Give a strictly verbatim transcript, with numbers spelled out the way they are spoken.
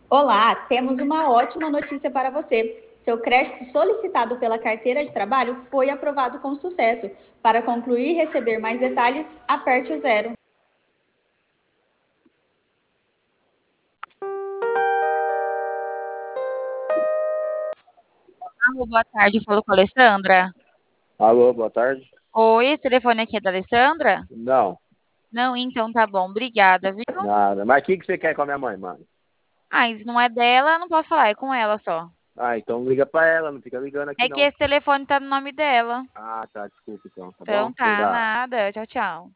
Olá, temos uma ótima notícia para você. Seu crédito solicitado pela carteira de trabalho foi aprovado com sucesso. Para concluir e receber mais detalhes, aperte o zero. Alô, boa tarde, falo com a Alessandra. Alô, boa tarde. Oi, esse telefone aqui é da Alessandra? Não, Não, então tá bom, obrigada, viu? nada. Mas o que, que você quer com a minha mãe, mano? Ah, se não é dela, não posso falar, é com ela só. Ah, então liga pra ela, não fica ligando aqui É que não. esse telefone tá no nome dela. Ah, tá, desculpa então, tá bom? Então tá, Tá. nada, tchau, tchau.